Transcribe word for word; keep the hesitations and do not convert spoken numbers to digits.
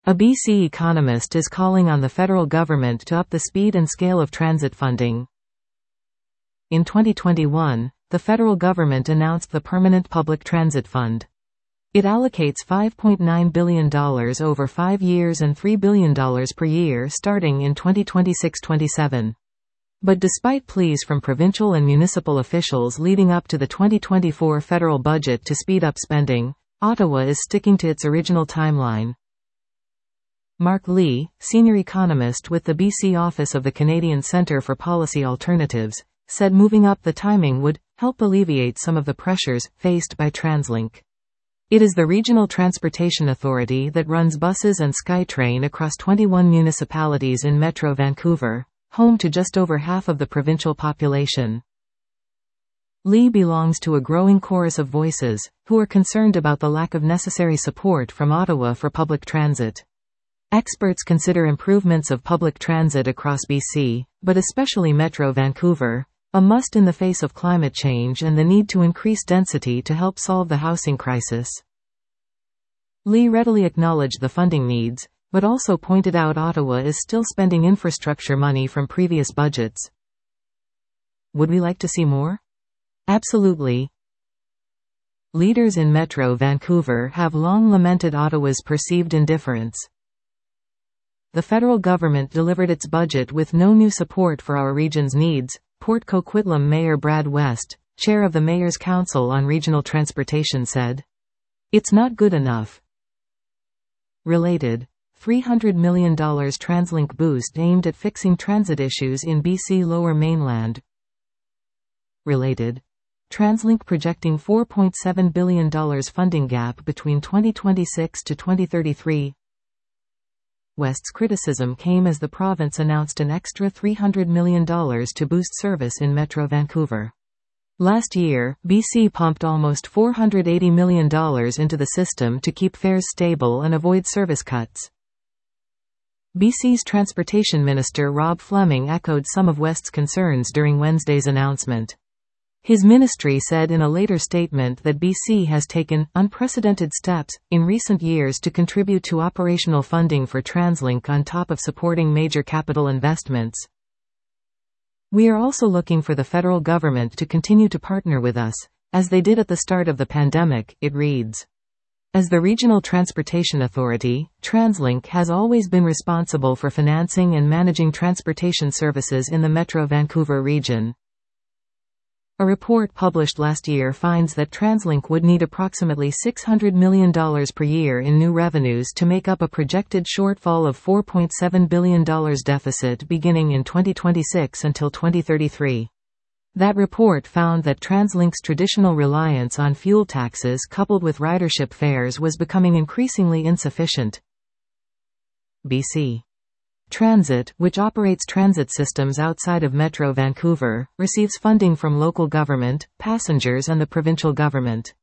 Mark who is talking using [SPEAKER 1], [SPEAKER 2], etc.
[SPEAKER 1] A B C economist is calling on the federal government to up the speed and scale of transit funding. In twenty twenty-one, the federal government announced the Permanent Public Transit Fund. It allocates five point nine billion dollars over five years and three billion dollars per year starting in twenty twenty-six twenty-seven. But despite pleas from provincial and municipal officials leading up to the twenty twenty-four federal budget to speed up spending, Ottawa is sticking to its original timeline. Mark Lee, senior economist with the B C office of the Canadian Centre for Policy Alternatives, said moving up the timing would help alleviate some of the pressures faced by TransLink. It is the regional transportation authority that runs buses and SkyTrain across twenty-one municipalities in Metro Vancouver, home to just over half of the provincial population. Lee belongs to a growing chorus of voices who are concerned about the lack of necessary support from Ottawa for public transit. Experts consider improvements of public transit across B C, but especially Metro Vancouver, a must in the face of climate change and the need to increase density to help solve the housing crisis. Lee readily acknowledged the funding needs, but also pointed out Ottawa is still spending infrastructure money from previous budgets. Would we like to see more? Absolutely. Leaders in Metro Vancouver have long lamented Ottawa's perceived indifference. The federal government delivered its budget with no new support for our region's needs, Port Coquitlam Mayor Brad West, chair of the Mayor's Council on Regional Transportation, said. It's not good enough. Related. three hundred million dollars TransLink boost aimed at fixing transit issues in B C Lower Mainland. Related. TransLink projecting four point seven billion dollars funding gap between twenty twenty-six to twenty thirty-three. West's criticism came as the province announced an extra three hundred million dollars to boost service in Metro Vancouver. Last year, B C pumped almost four hundred eighty million dollars into the system to keep fares stable and avoid service cuts. B C's Transportation Minister Rob Fleming echoed some of West's concerns during Wednesday's announcement. His ministry said in a later statement that B C has taken unprecedented steps in recent years to contribute to operational funding for TransLink on top of supporting major capital investments. We are also looking for the federal government to continue to partner with us, as they did at the start of the pandemic, it reads. As the regional transportation authority, TransLink has always been responsible for financing and managing transportation services in the Metro Vancouver region. A report published last year finds that TransLink would need approximately six hundred million dollars per year in new revenues to make up a projected shortfall of four point seven billion dollars deficit beginning in twenty twenty-six until twenty thirty-three. That report found that TransLink's traditional reliance on fuel taxes coupled with ridership fares was becoming increasingly insufficient. B C Transit, which operates transit systems outside of Metro Vancouver, receives funding from local government, passengers and the provincial government.